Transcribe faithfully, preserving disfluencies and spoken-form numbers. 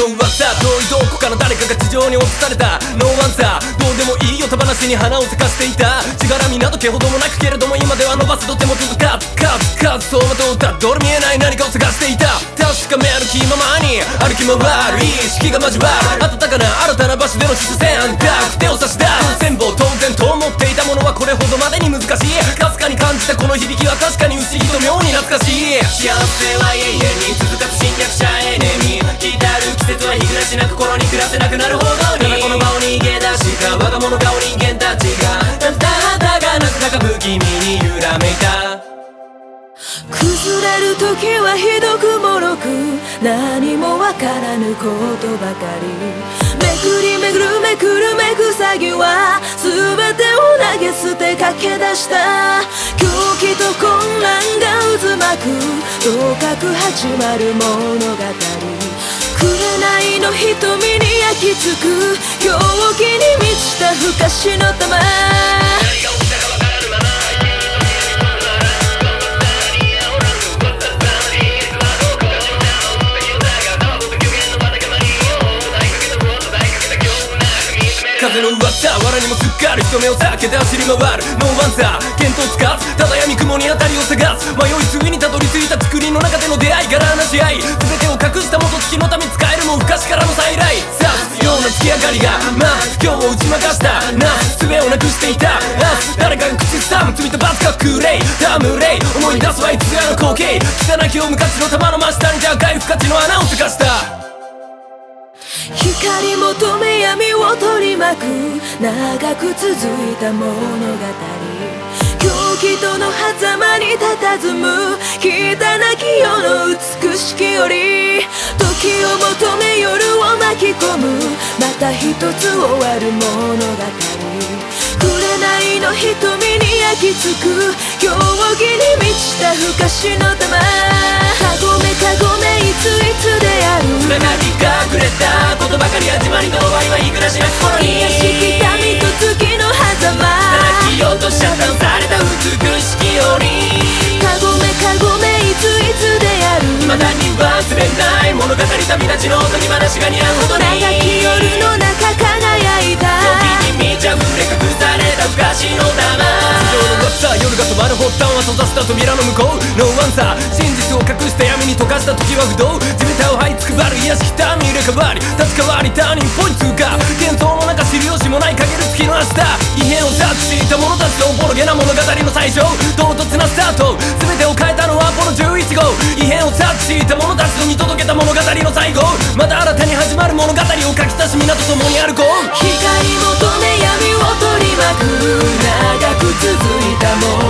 の噂、遠いどこかの誰かが地上に落とされたノーアンサー、どうでもいいよ手放しに花を咲かしていた。しがらみなどけほどもなくけれども今では伸ばすと手も続かずかずかず走馬灯たどれ見えない何かを探していた。確かめる気ままに歩き回る意識が交わる温かな新たな場所での視線、手を差し出す全部を当然と思っていたものはこれほどまでに難しい。かすかに感じたこの響きは確かに不思議と妙に懐かしい。幸せは永遠に続かず侵略者エネミー、来たる季節は日暮らしな心に暮らせなくなるほどに、ただこの場を逃げ出した我が物顔人間たちがたったがなく高不気味に揺らめいた。 崩れる時はひどくもろく何もわからぬことばかり、めくりめぐるめくるめく詐欺は全てを投げ捨て駆け出した。狂気と混乱が渦巻く同格始まる物語、紅の瞳に焼き付く狂気に満ちた不可視の玉。 風の噂、藁にもすっかり人目を避けて走り回るノーアンサー、見当つかずただ闇雲に当たりを探す、迷い次にたどり着いた竹林の中での出会いから話し合い、全てを隠した元月のため使えるも昔からの再来、さすような月明かりがまあ今日を打ち負かしたな術をなくしていた。あ誰かが口ずさむ罪と罰がクレイタムレイ、思い出すはいつやの光景、汚きを無価値の玉の真下にて赤い不価値の穴を透かした。 光求め闇を取り巻く長く続いた物語、狂気との狭間に佇む汚き世の美しき折、時を求め夜を巻き込むまた一つ終わる物語、紅の瞳に焼き付く狂気に満ちた不可視の玉。かごめかごめいついつである中に隠れたことばかり始まりの終わりは幾らしなく頃に、 癒しき民と月の狭間、 泣き落とし遮断された美しき折、 かごめかごめいついつである未だに忘れない物語、旅立ちの時話が似合うほどに、 長き夜の中輝いた時に満ち溢れ隠された不可視の玉。地上の噂、夜が止まる発端は閉ざした扉の向こうノーアンサー、真実を隠した闇に溶かした時は不動、地べたを這いつくばる癒しきたに入れ替わり立ち替わりターニングポイント通過、幻想の中知る由もない陰る月の明日、異変を察知した者たちのおぼろげな物語の最初、唐突なスタート全てを変えたのはアポロじゅういち号、異変を察知した者たちの見届けた物語の最後、また新たに始まる物語を書き足し皆と共に歩こう。 光求め闇を取り巻く長く続いた物語、